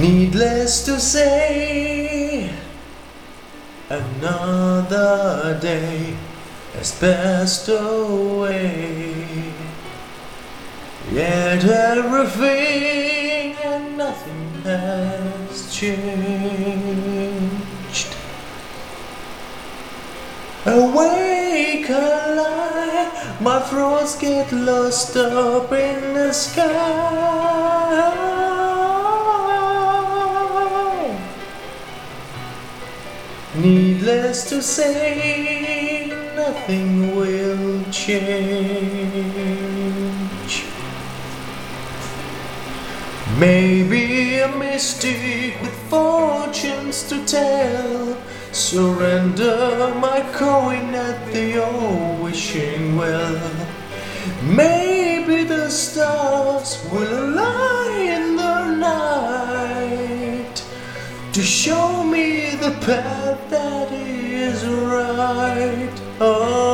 Needless to say, another day has passed away. Yet everything and nothing has changed. Awake, alive, my thoughts get lost up in the sky. Needless to say, nothing will change. Maybe a mystic with fortunes to tell, surrender my coin at the old wishing well. Maybe the stars will align in the night to show me the path that is right. Oh.